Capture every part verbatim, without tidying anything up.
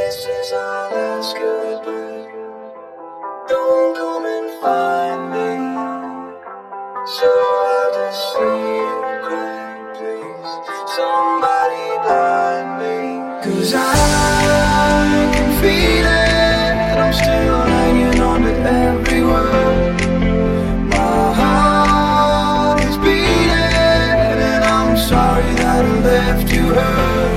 this is our last goodbye. Don't come and find me, so I'll just see you cry. Please, somebody blind me, 'cause I can feel it. I'm still hanging on to every word. My heart is beating, and I'm sorry that I left you hurt.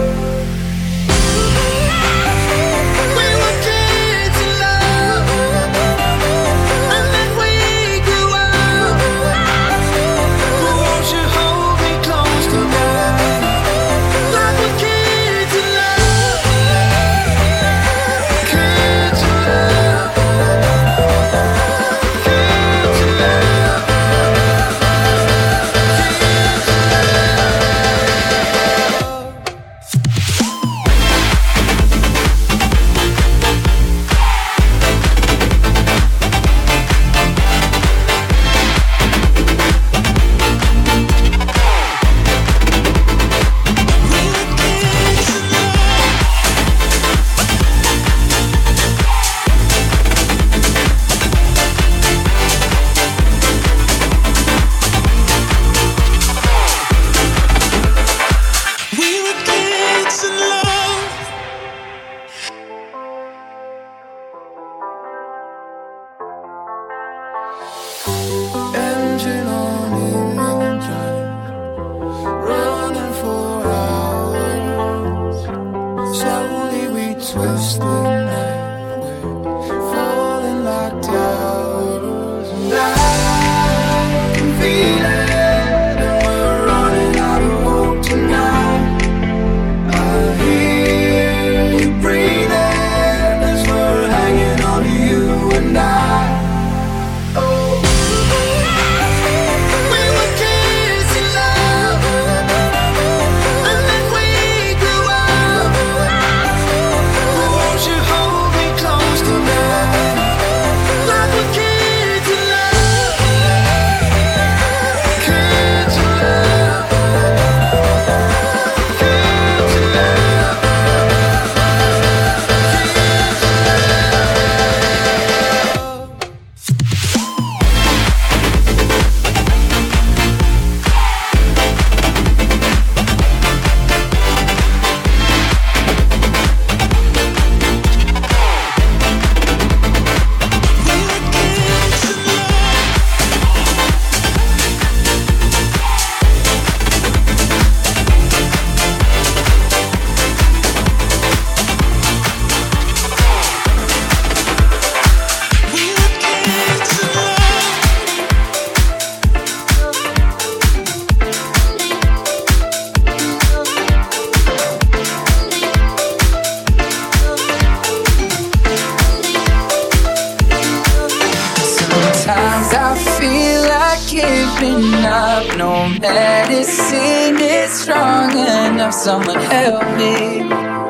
Someone help me.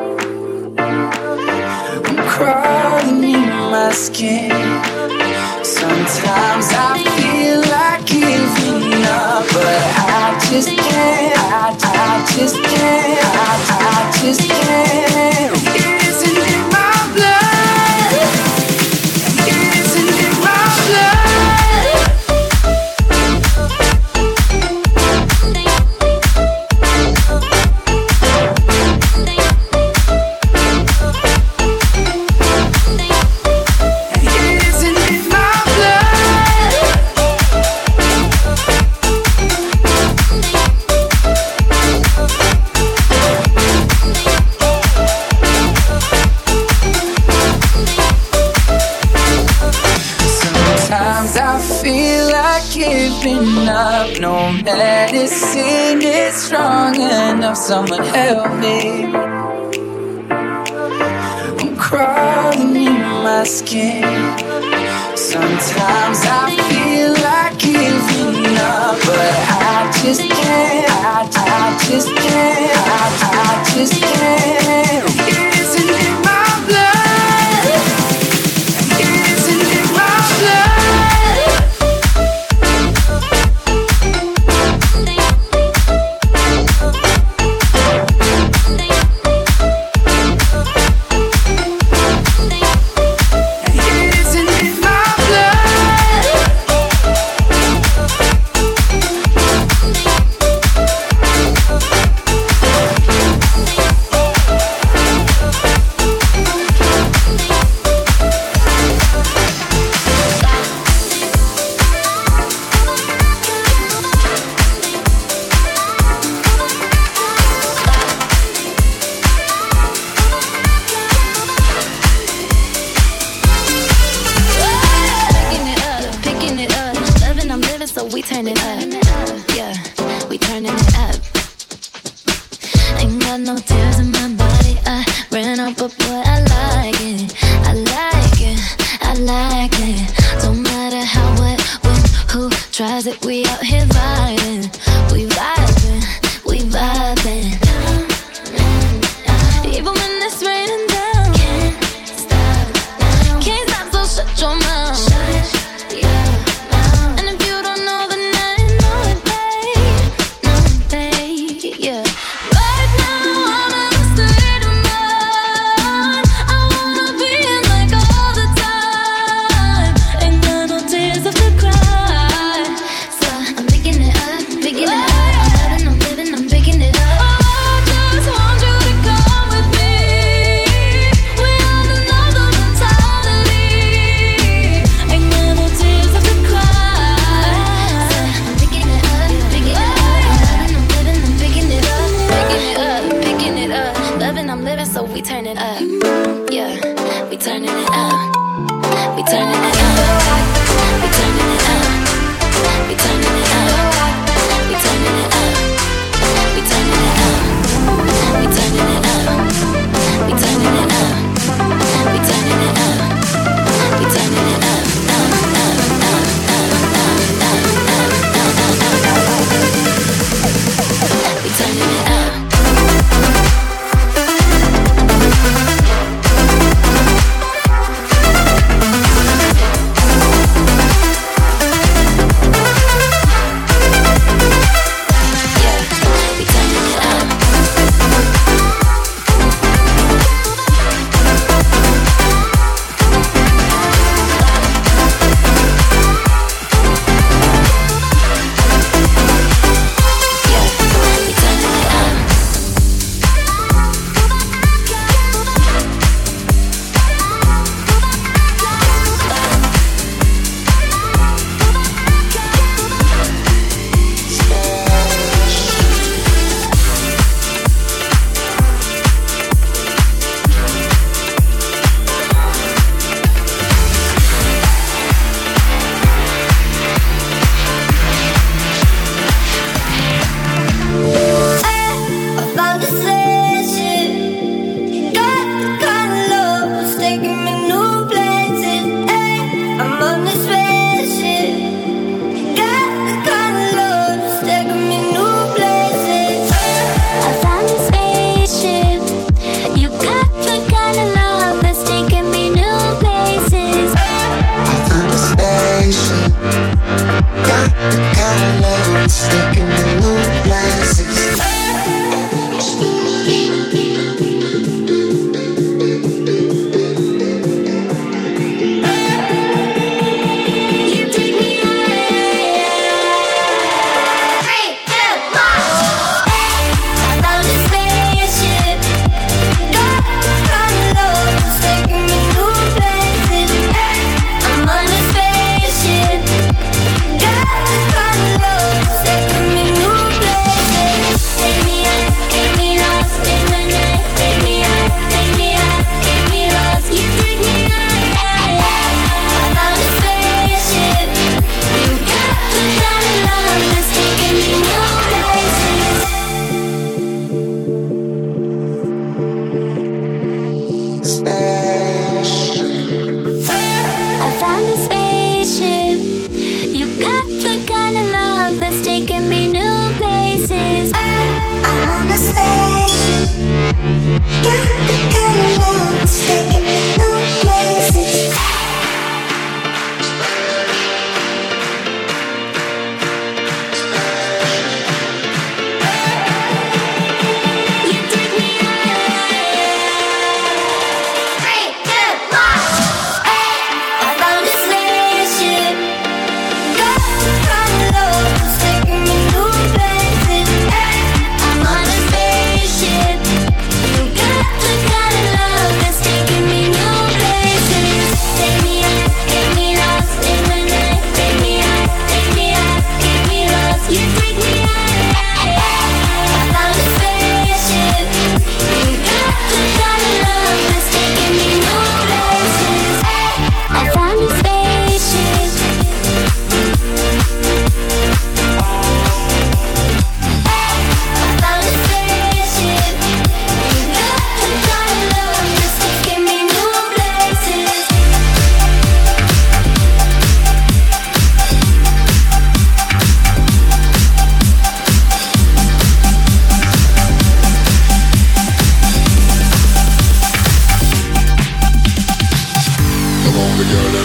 I'm crawling in my skin. Sometimes I feel like giving up, but I just can't. I, I just can't. I, I just can't. Isn't it my blood? Isn't it my blood? Up, no medicine is strong enough. Someone help me. I'm crawling in my skin. Sometimes I feel like giving up, but I just can't. I, I just can't. I, I just can't. Isn't it my blood? Isn't it my blood? Tears in my body, I ran up, but boy, I like it. I like it, I like it. Don't matter how, what, when, who tries it, we out here vibing. We vibing, we vibing. Even when it's raining down, can't stop now. Can't stop, so shut your mouth. Shut your mouth. And if you don't know, then I know it, babe. Know it, babe, yeah. Right now, I'm in a state of mind. I wanna be in like all the time. Ain't got no tears left to cry. So I'm picking it up, picking it up. I'm loving, I'm living, I'm picking it up. Oh, I just want you to come with me. We on another mentality. Ain't got no tears left to cry. So I'm picking it up, picking it up. I'm loving, I'm living, I'm picking it up. Picking it up, picking it up. Loving, I'm living, so we turn it up. Yeah, we turning it up. We turning it up. We turning it up. We turning it up. We turning it up. We turning it up. We turning it up. We turning it up. We turning it up. We turning it up. We turning it up.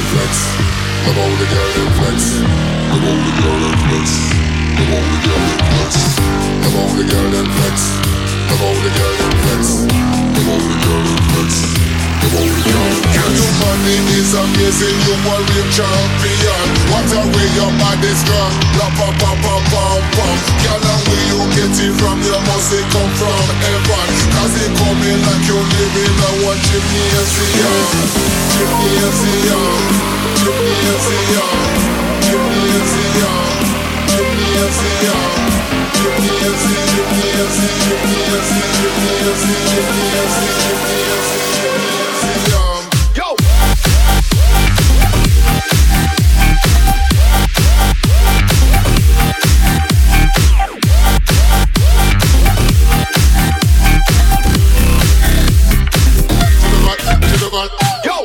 flex. Come on, the girl and flex. Come on, the girl and flex. Come on, the girl and flex. Come on, the girl and flex. Come on, the girl and flex. Come on, the girl and flex. Come on, the girl and flex. Girl, your body is amazing, you are real champion. What a way your body strong. La pa pa pa pa pa. Girl, and where you get it from, you must it come from heaven. Cause it coming like you live in a one gymnasium. Gymnasium. Gymnasium. Gymnasium. Gymnasium. Yo! Yo!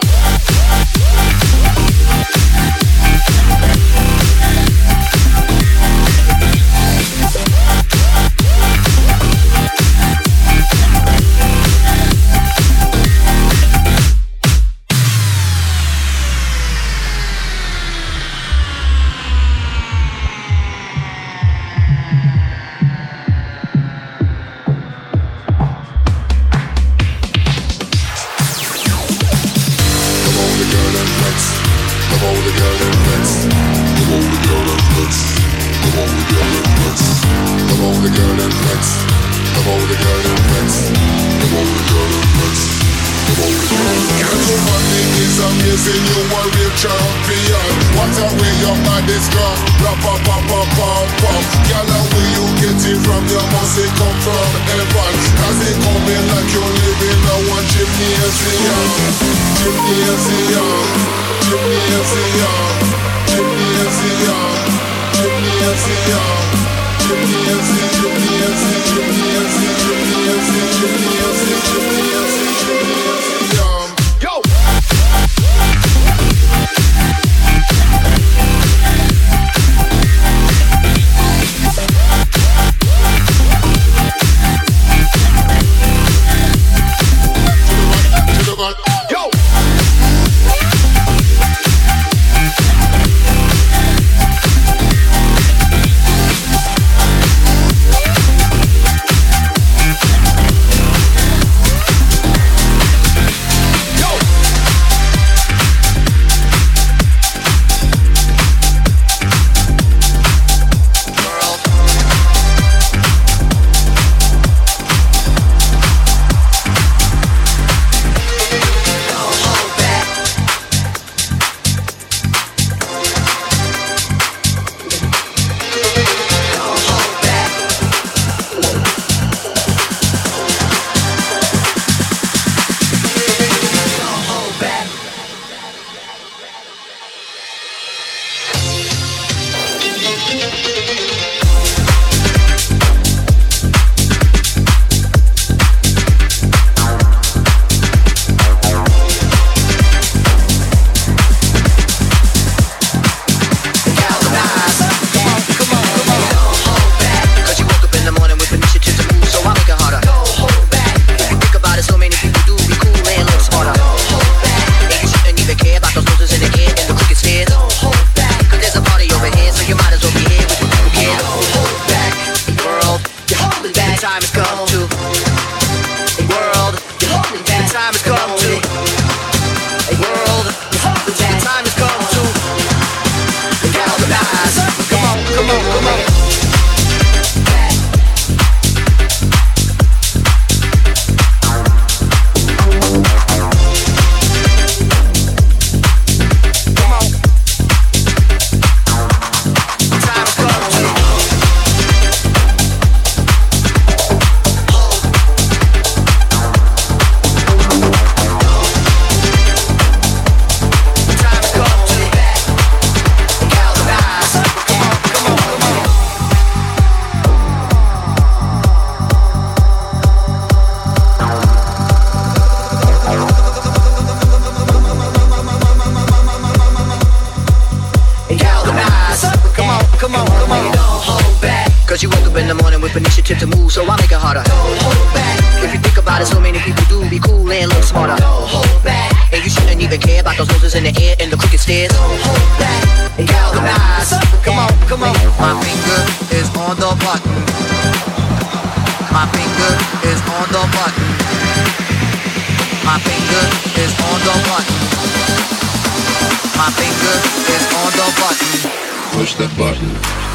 even care about those noses in the air and the crooked stairs. Don't hold back, galvanize. Come on, come on. My finger is on the button. My finger is on the button. My finger is on the button. My finger is on the button. Push that button.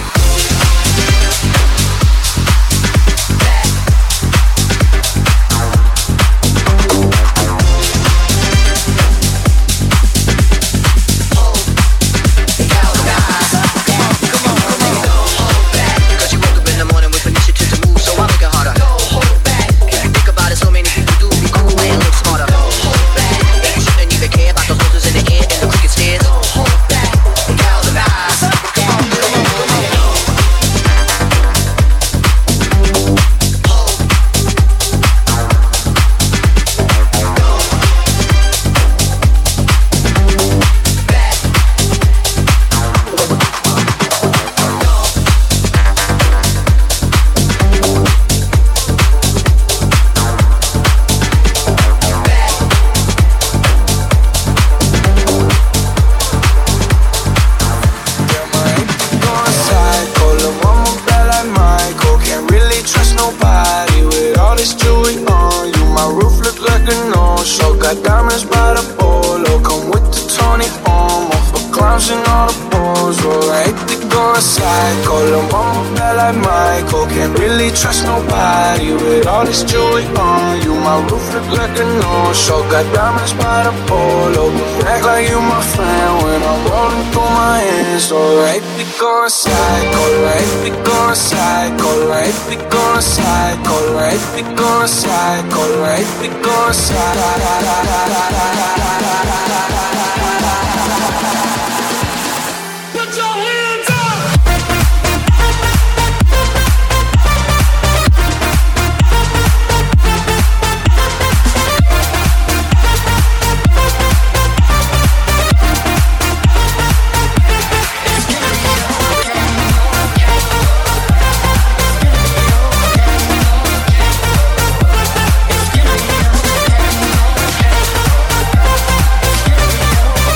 Trust nobody with all this jewelry on you. My roof look like a no-show. Got diamonds by the polo. Act like you my friend when I'm rolling through my hands. Alright, we go psycho. Right, we go psycho. Right, we go psycho. Right, we go psycho. Right, we go psycho. Put your hands up. It's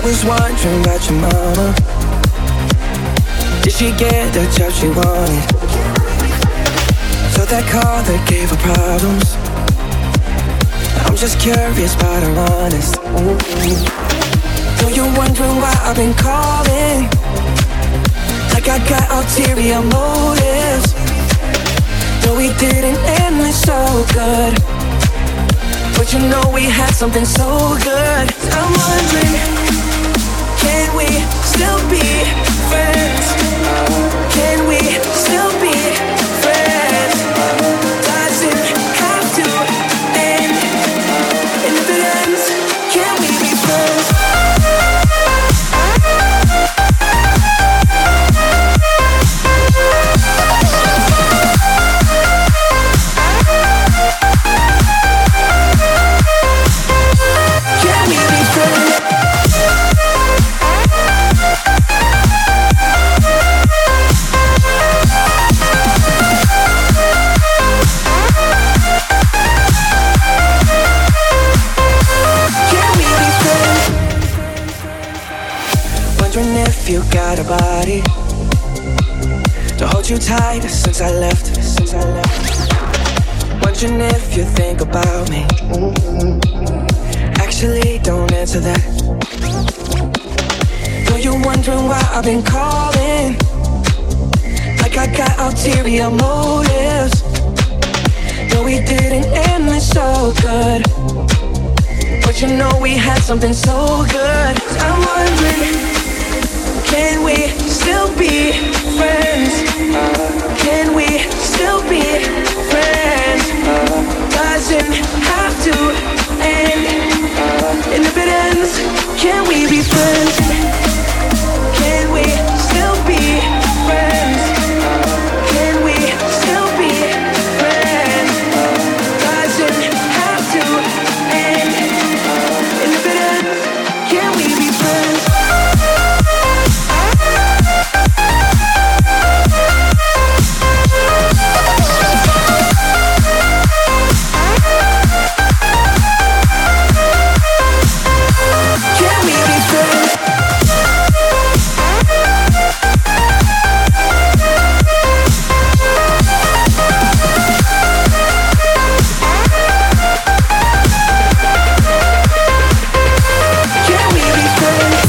was wondering about your mama. Did she get the job she wanted? So that car that gave her problems. I'm just curious but I'm honest. So you're wondering why I've been calling, like I got ulterior motives. Though we didn't end it so good, but you know we had something so good. I'm wondering, can we still be friends? Can we still be friends? Doesn't have to end. And if it ends, can we be friends? Can we be friends? Wondering if you got a body to hold you tight since I left, since I left. Wondering if you think about me. Actually, don't answer that. Though you're wondering why I've been calling, like I got ulterior motives. Though we didn't end it so good, but you know we had something so good. I'm wondering, can we still be friends? Can we still be friends? Doesn't have to end. And if it ends, can we be friends? Can we still be friends? Can we still be friends? Doesn't have to end. And if it ends, can we be friends? Can we be friends? Can we be friends?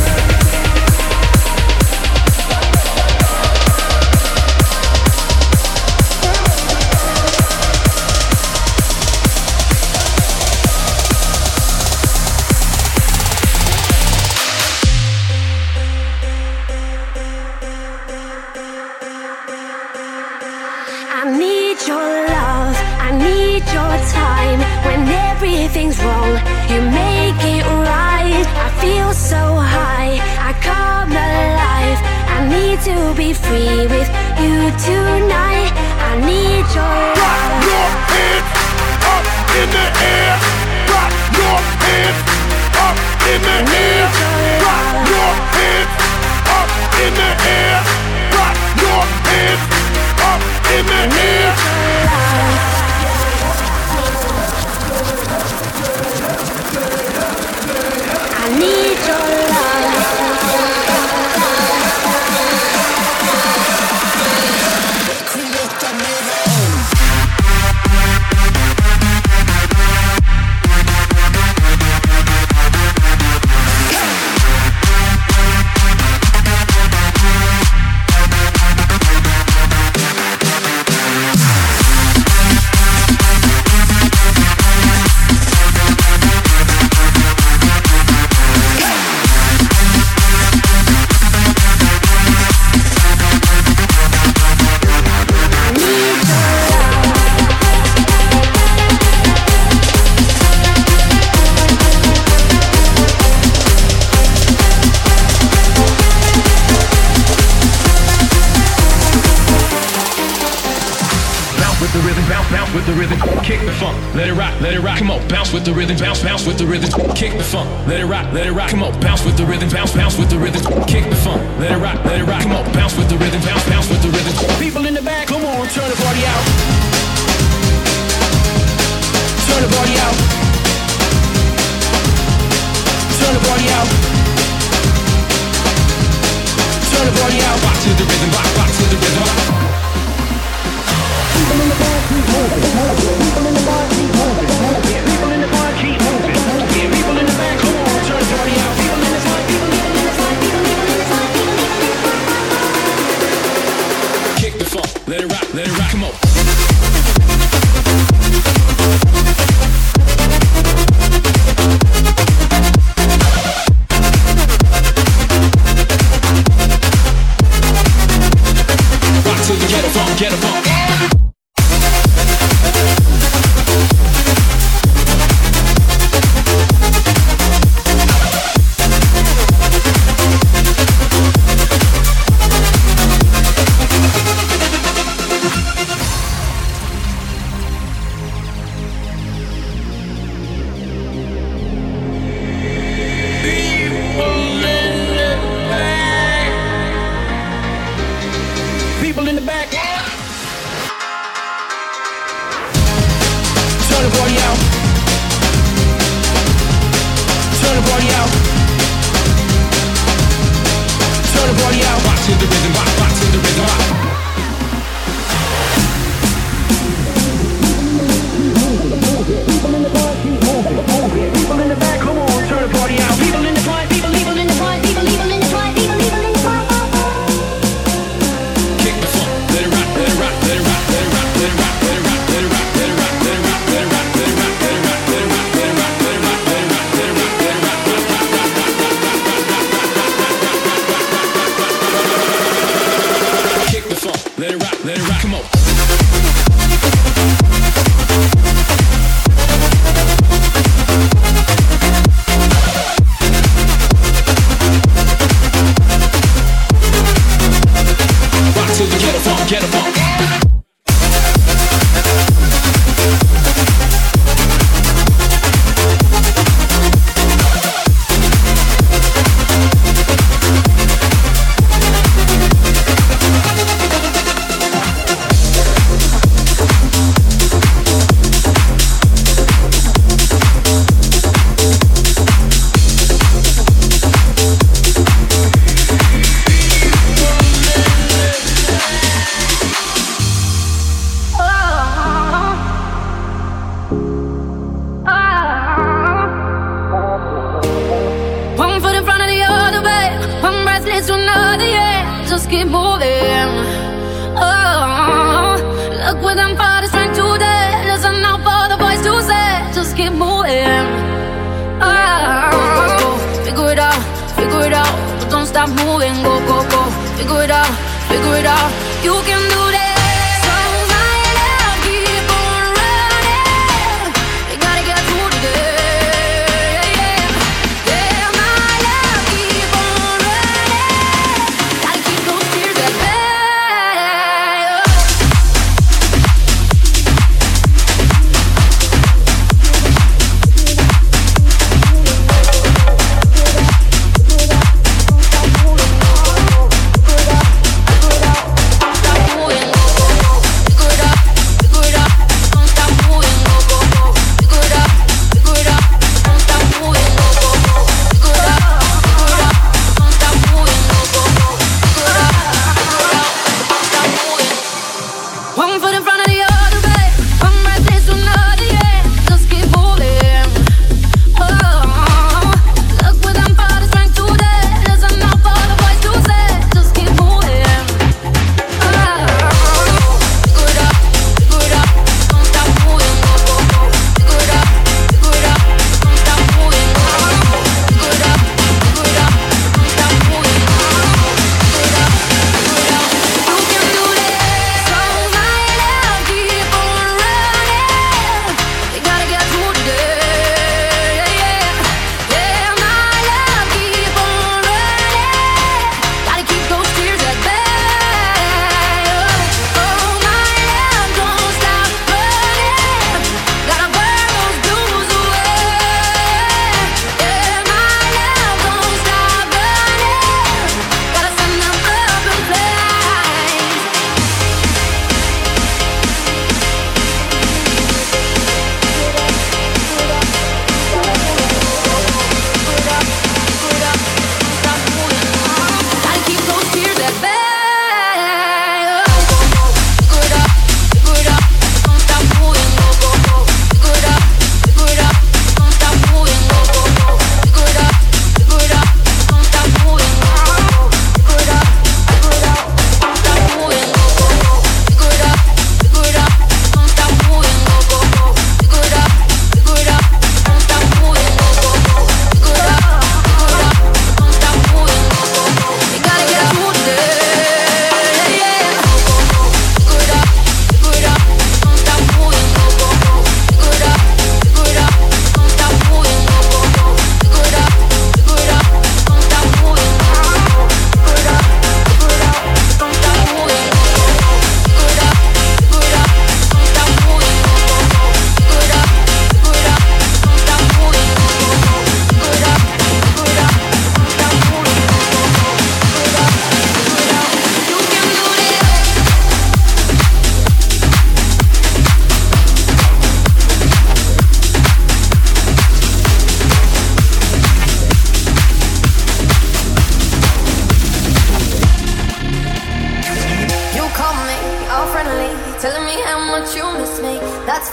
I need your love, I need your time. When everything's wrong, you make it right. I feel so high, I come alive. I need to be free with you tonight. I need your Rock love. your hands up in the air. Rock your hands up in the air. Rock your hands up in the air. Rock your hands up in the air. I need your love. with the rhythm, kick the funk, let it rock, let it rock. Come on, bounce with the rhythm, bounce, bounce with the rhythm, kick the funk, let it rock, let it rock. Come on, bounce with the rhythm, bounce, bounce with the rhythm, kick the funk, let it rock, let it rock. Come on, bounce with the rhythm, bounce, bounce with the rhythm. People in the back, come on, turn the party out. Turn the party out. Turn the party out. the rhythm, rock, rock to the rhythm. People in the bar keep moving. People in the bar keep moving. Yeah, people in the bar keep moving. Yeah, people in the back, come on, turn the party out. People in the side, people in the side, people in the side, people in the side. Kick the funk, let it rock, let it rock, come on. Get a funk, get a funk. People in the back. Turn the party out. Turn the party out. Turn the party out. Rock to the rhythm, rock, rock to the rhythm, rock. People in the bar keep moving. People in the back, come on, turn the party out. People in the front, people, people in the front, people, people in the front, people, people in the front. Kick the funk, let it rock, let it rock, let it rock, let it rock, let it rock, let it rock, let it rock, let it rock, let it rock, let it rock, let it rock, let it rock, let it rock, let it rock, let it rock, let it rock, let it rock, let it rock, kick the funk, let it rock, let it rock, come on. Get a funk, get a funk. Just keep moving. Oh, look what them fathers trying to do. Listen now for the voice to say. Just keep moving. Oh, figure it out, figure it out. But don't stop moving. Go, go, go. Figure it out, figure it out. You can do that. Moving.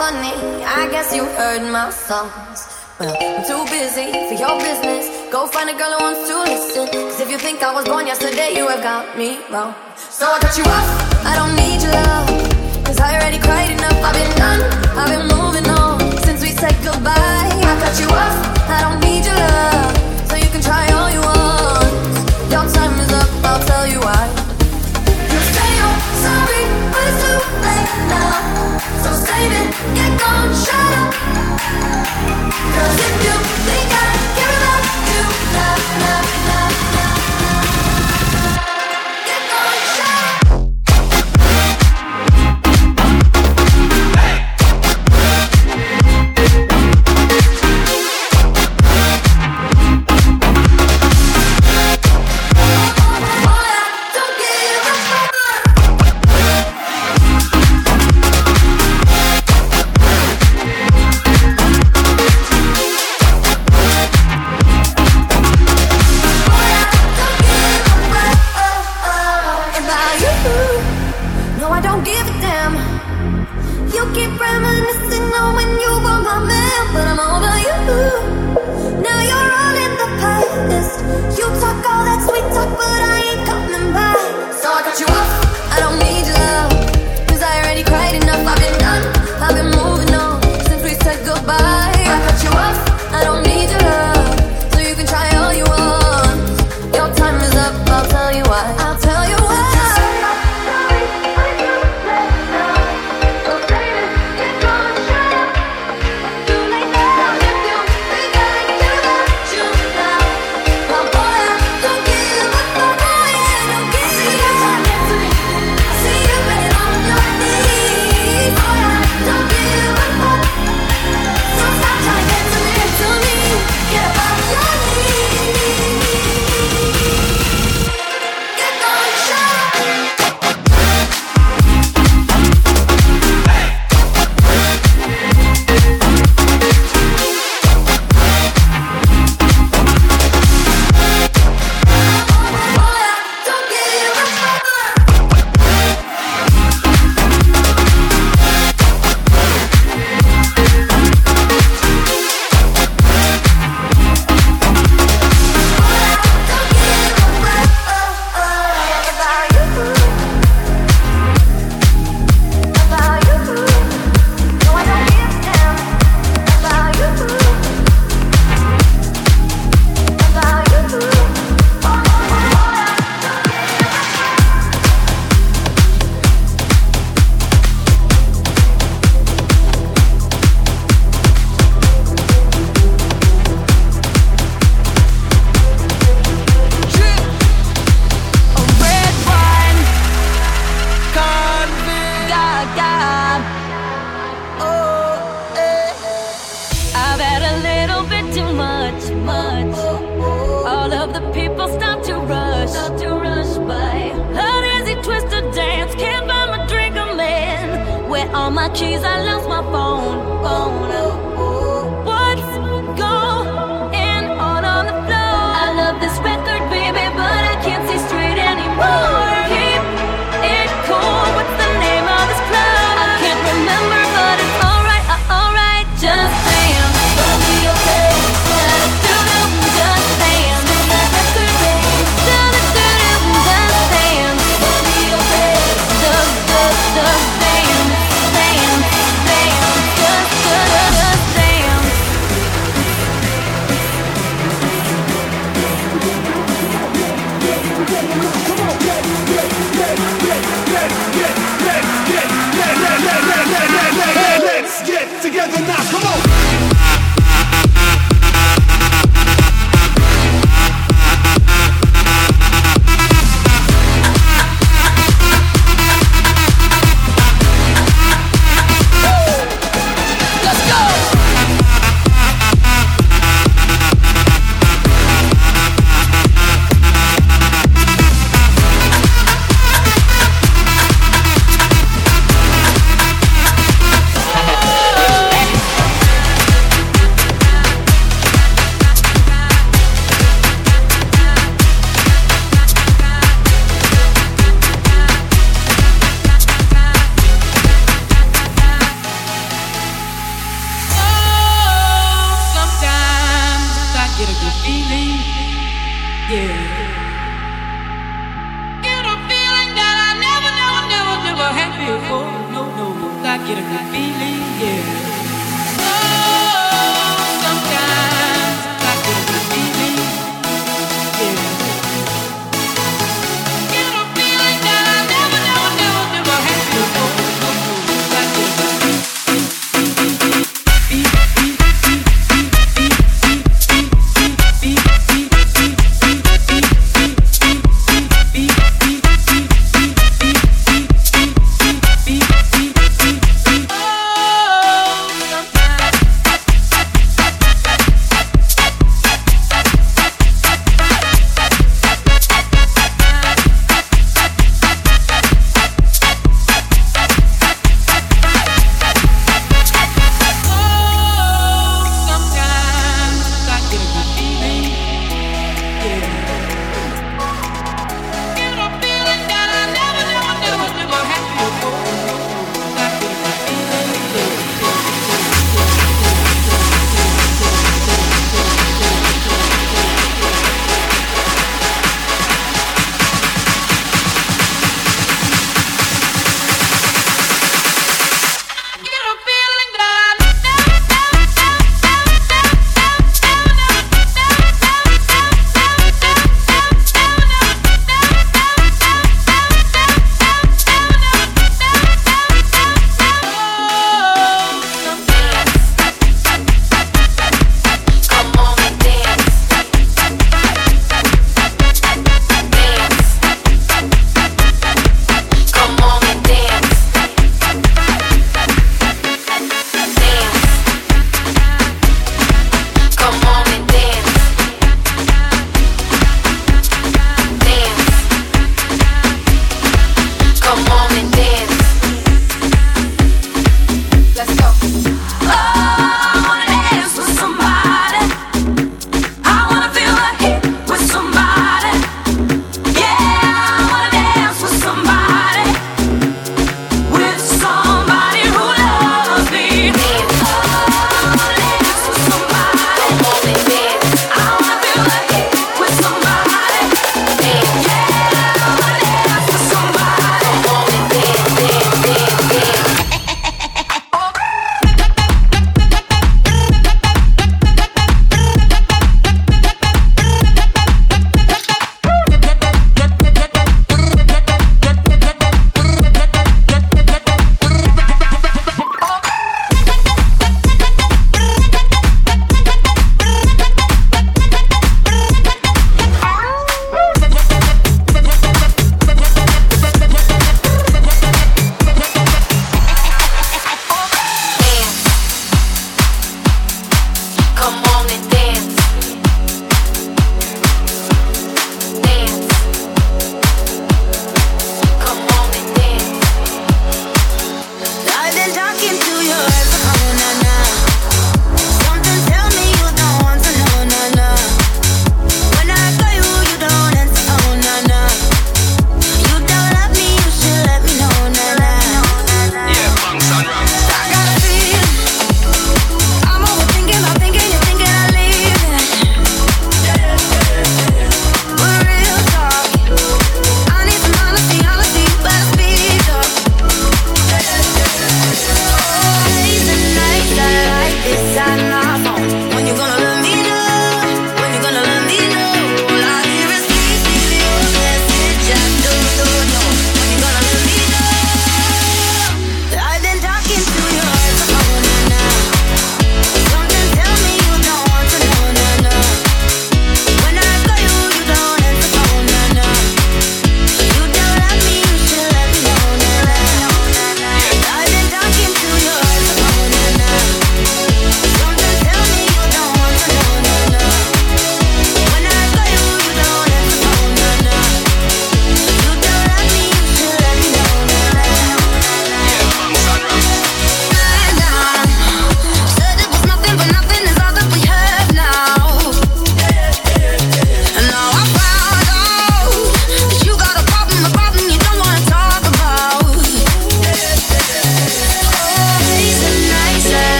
funny, I guess you heard my songs. Well, I'm too busy for your business. Go find a girl who wants to listen. Cause if you think I was born yesterday, you have got me wrong. So I cut you off, I don't need your love. Cause I already cried enough, I've been done, I've been moving on since we said goodbye. I cut you off, I don't need your love. So you can try all you want. Your time is up, I'll tell you why. You say you're sorry, but it's too late now. So save it, get gone, shut up. Cause if you think I care about you, nah, nah, nah, nah, get gone, shut up. Dance, dance.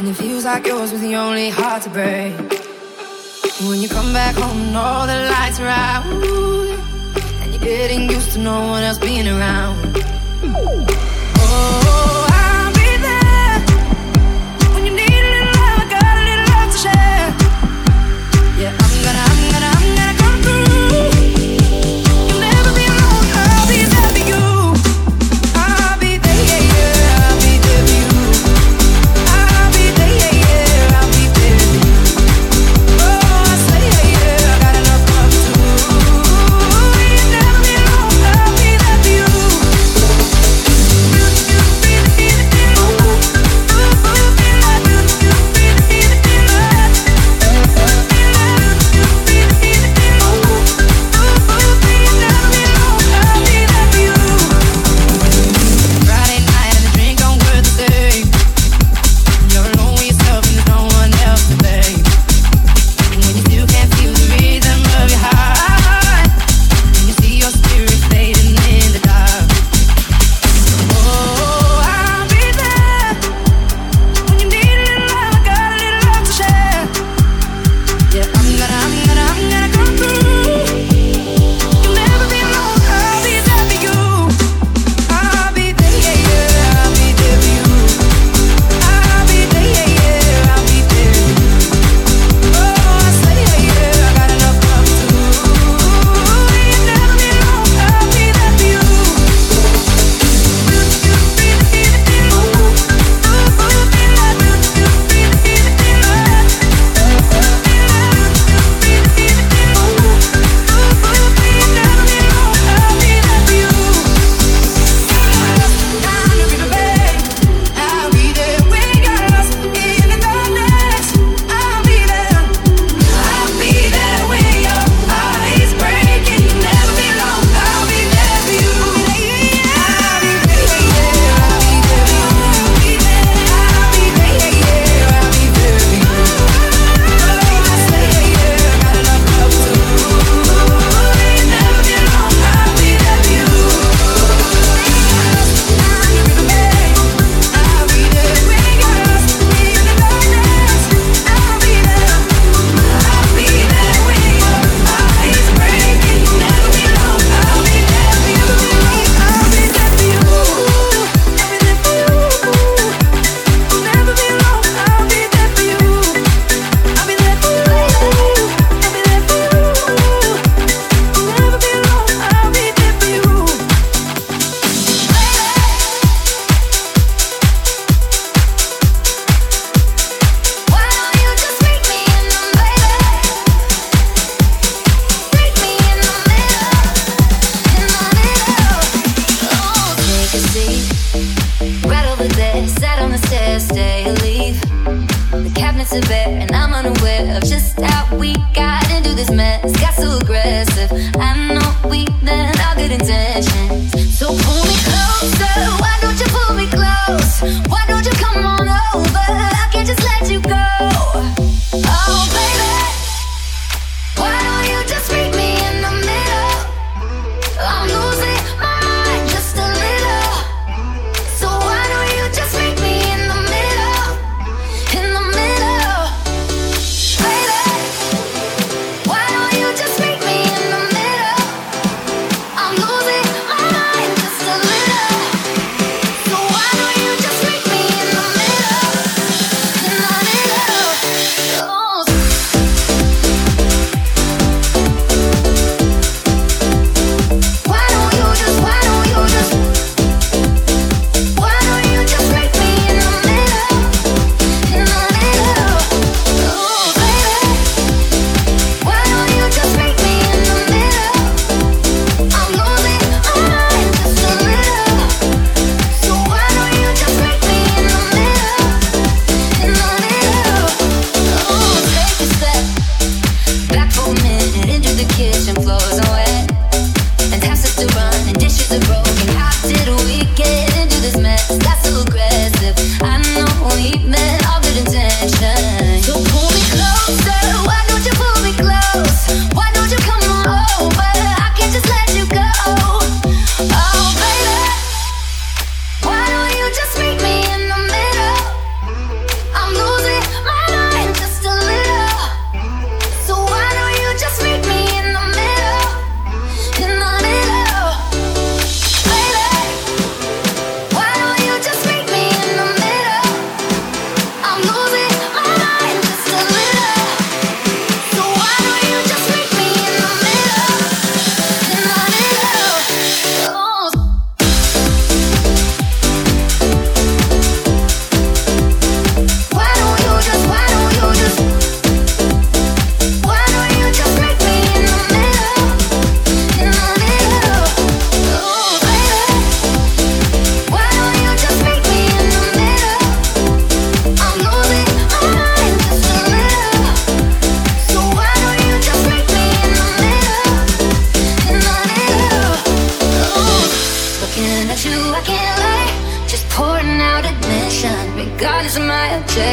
and it feels like yours was the only heart to break. When you come back home and all the lights are out, and you're getting used to no one else being around. Oh, I'll be there when you need a little love. I got a little love to share. Yeah, I'm gonna, I'm gonna, I'm gonna come through. You'll never be alone. I'll be there for you. I'll be there, yeah, yeah. I'll be there for you. I'll be there, yeah, yeah. I'll be there. Oh, I say, yeah, yeah. I got enough love to. You'll never be alone. I'll be there for you.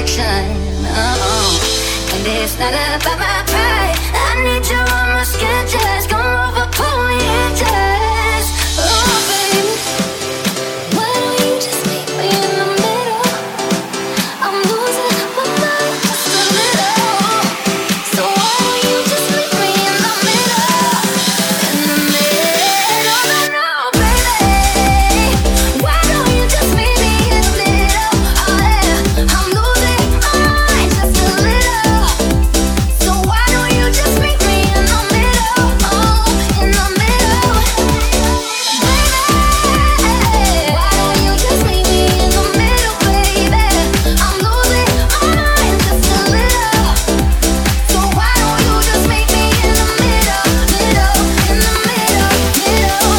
attraction. Oh, and it's not about my pride. I need you on my skin, just come over, pull me in, just. Oh, baby, why don't you just meet me in the middle? I'm losing my mind just a little. So why don't you just meet me in the middle? In the middle, no, no, baby. Why don't you just meet me in the middle? Oh yeah, I'm losing my mind just a little. So why don't you just meet me in the middle? Oh, in the middle, baby. Why don't you just meet me in the middle, baby? I'm losing my mind just a little. So why don't you just meet me in the middle, middle, in the middle, middle?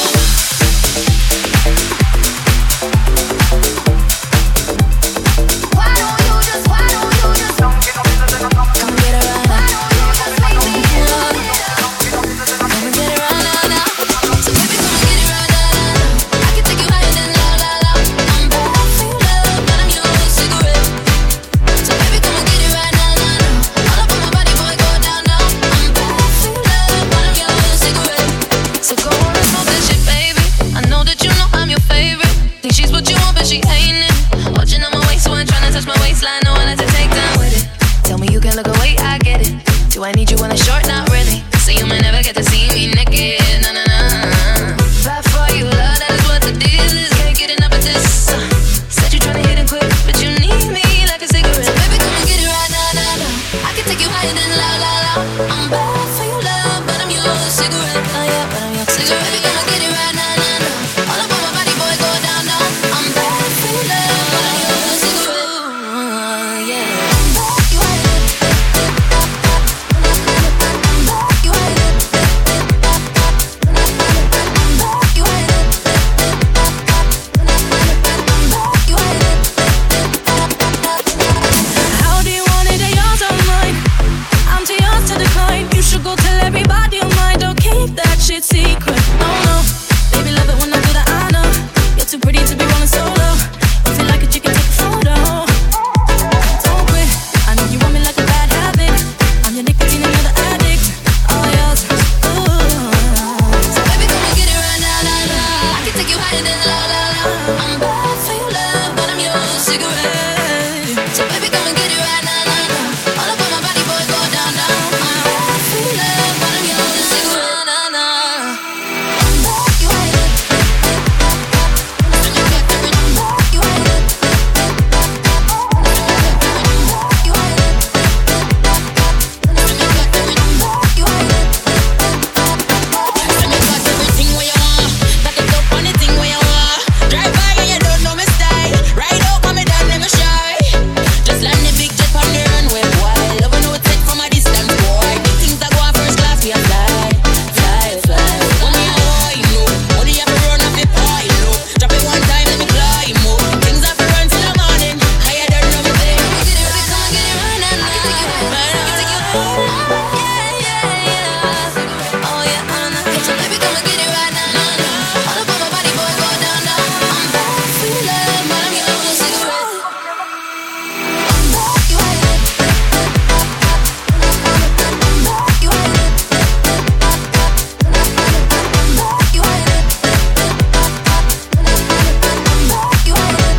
Why don't you just, why don't you just come get around? Why don't you just meet me in the middle? Come and get around now, now. So baby, come and get around now, now. I can take you higher than la la la. I'm bad for your love, but I'm your cigarette. So baby, come and get it right now, now, now. All up on my body, boy, go down, down. I'm bad for your love, but I'm your cigarette. So go on and smoke that shit, baby. I know that you know I'm your favorite. Think she's what you want, but she ain't it. Watching on my waist, so I'm trying to touch my waistline. No, I like to take time with it. Tell me you can look away, I get it. Do I need you when it's short? Not really. So you might never get to see me naked. Nah, nah, nah. Bad for you, love, that is what the deal is. Can't get enough of this. Uh, said you tryna hit and quit, but you need me like a cigarette. So baby, come and get it right now, now, now. I can take you higher than la la la. I'm bad for your love, but I'm your cigarette. Oh yeah, but I'm your cigarette. Baby, come and get it right now, now, now. All up on my body, boy, go down, down. I'm bad for your love, but I'm your cigarette. Uh, yeah. You hide it. You hide it. You hide it. You hide it. How do you want it? Are yours or mine? I'm too yours to decline. You should go tell everybody of mine. Don't keep that shit secret. No, no. Baby, love it when I do the honor. You're too pretty to be rolling solo. If you like it, you can take a photo. Don't quit. I know you want me like a bad habit. I'm your nicotine and you're the addict. All yours. Ooh. So baby, come and get it right now, now, now. I can take you higher than la la la. I'm bad for your love, but I'm your cigarette. So baby, come and get it right now, now, now. All up on my body, boy, go down, down. I'm bad for your love, but I'm your cigarette, nah, nah. You hide it. You hide it. You hide it. You hide it. Let me got everything where you want. Back it up on the thing where you want. Drive by and you don't know my style. Ride out, come me down, never shy. Just land the big jet on the runway, boy. Love when you take from a distance, boy. The things that go on first class, we a fly, fly, fly. Money a boy, no. Money have to run off the pile, no. Drop it one time, let me climb, oh. Things have to run till the morning. Higher than everything. Get it, baby, come and get it right now, now. I can take you higher. I can take you higher. Yeah, yeah, yeah. Oh yeah, uh, nah. So baby, come and get it right now, now, now. All up on my body, boy, go down, down. I'm bad for your love, but I'm your cigarette. You hide it. You hide it. You hide it. You hide it.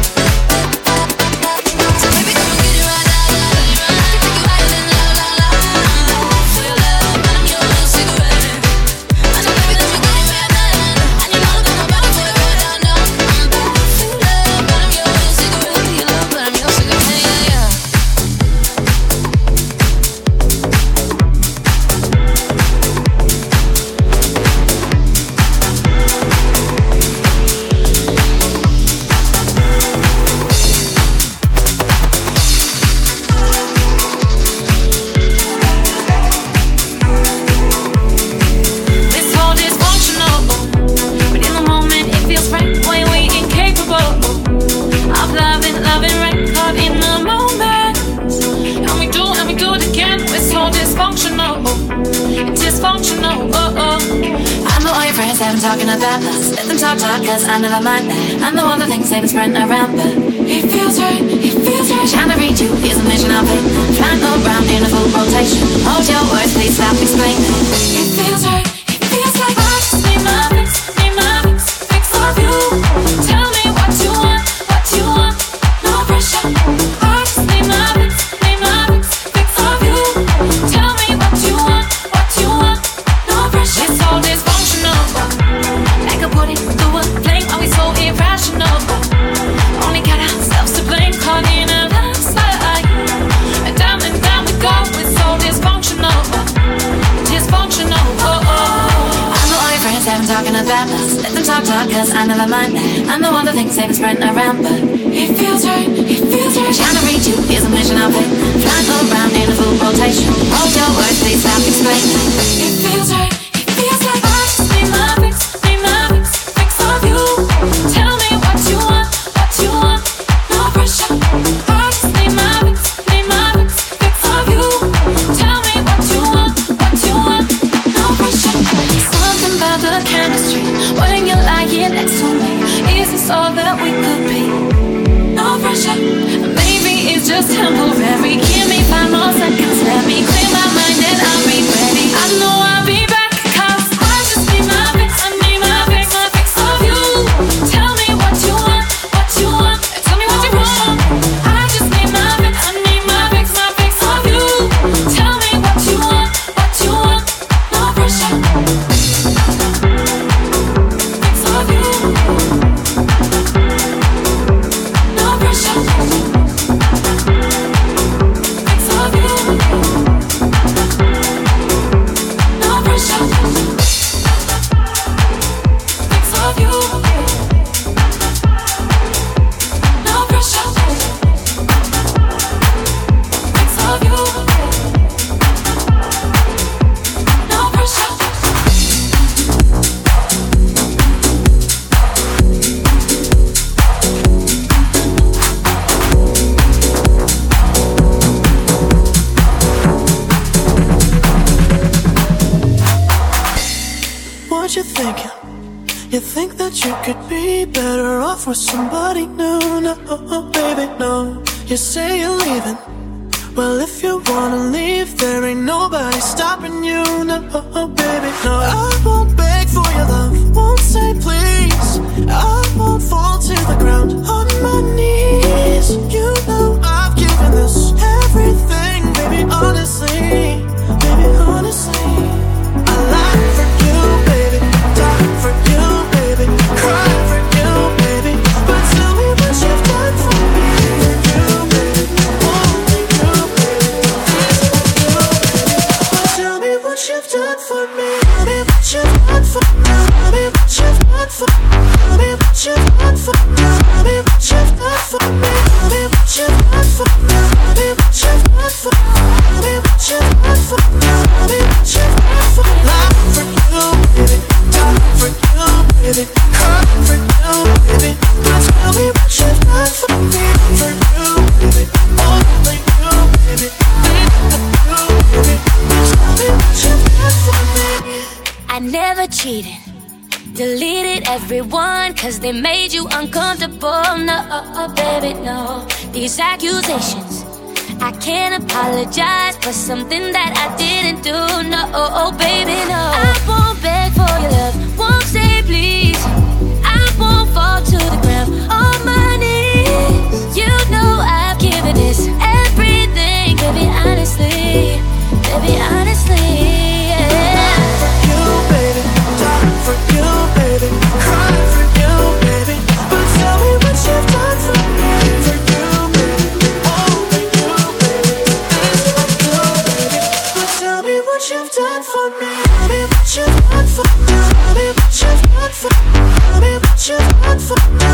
So baby, come and get it right now, now, now. I can take you higher than la la la. I'm bad for your love, but I'm your cigarette. I know, baby, that you get it right now, now, now. And you know that my body, boy, go down, down. I'm bad for your love, but I'm your cigarette. Your love, but I'm your cigarette, yeah, yeah. It's all dysfunctional, but in the moment it feels right when we incapable of loving, loving right, caught in the moment. And we do, and we do it again. It's so dysfunctional, it's dysfunctional. Oh oh. I know all your friends have been talking about us. Let them talk, talk, cause I never mind that. I'm the one that thinks they've been spreading around, but it feels feels right, it feels right. Trying to reach you is a mission of it. Flying around in a full rotation. Hold your words, please stop explaining. It feels right, it feels like I just need my fix, need my fix, fix of you. Tell me what you want, what you want, no pressure. I just need my fix, need my fix, fix of you. Tell me what you want, what you want, no pressure. It's all dysfunctional. I could put it through a flame, are we so irrational? Only got ourselves to blame, caught in a landslide. And down and down we go, it's so dysfunctional. Dysfunctional, oh oh. I know all your friends have been talking about us. Let them talk, talk, cause I never mind that. I'm the one that thinks they've been spreading around, but it feels right, it feels right. Trying to reach you is a mission of it. Flying around in a full rotation. Hold your words, please stop explaining. It feels right, it feels like I just need my fix, need my fix, fix of you. Tell me what you want, what you want, no pressure. I just need my fix, need my fix, fix of you. Tell me what you want, what you want, no pressure. Something about the chemistry when you're lying next to me. Is this all that we could be? No pressure. Maybe it's just temporary. Give me five more seconds. Let me clear my mind and I'll be ready. I know I'll be back, cause I just need my fix. I need my fix, my fix of you. Tell me what you want, what you want. Tell me what you want. I just need my fix. I need my fix, my fix of you. Tell me what you want, what you want. No pressure. Fix of you. No pressure. Fix of you. No pressure. Fix of you. No pressure. Fix of you. No pressure. What you thinking? You think that you could be better off with somebody new? No, baby, no. You say you're leaving. Well, if you wanna leave, there ain't nobody stopping you. No, baby, no. I won't beg for your love, won't say please. I won't fall to the ground on my knees. You know I've given this everything, baby, honestly. Baby, honestly. I lie for you, baby. Die for you, baby. Cry for you, baby. But tell me what you've done for me. For you, baby. Only you, baby. This for you, baby. But tell me what you've done for me. Tell me what you've done for me. Tell me what you've done for me. Tell me what you've done for me. Tell me what you've done for me. Tell me what you've done for me. Tell me what you've done for me. Tell me what you've done for me. Tell me what you've done for me. Lie for you, baby. Die for you, baby. Cry for you, baby. But tell me what you've done for me. For you, baby. Only you, baby. Think of you, baby. Tell me what you've done for me. I never cheated. Deleted everyone cause they made you uncomfortable. No, baby, no. These accusations, I can't apologize for something that I didn't do. No, baby, no. I won't beg for your love, won't say please. I won't fall to the ground on my knees. You know I've given this everything, baby, honestly. Baby, honestly, yeah. For you, baby. Die for you, baby. Cry for you, baby. But tell me what you've done for me. For you, baby. Only you, baby. This for you, baby. But tell me what you've done for me. Tell me what you've done for me. Tell me what you've done for me. Tell me what you've done for me.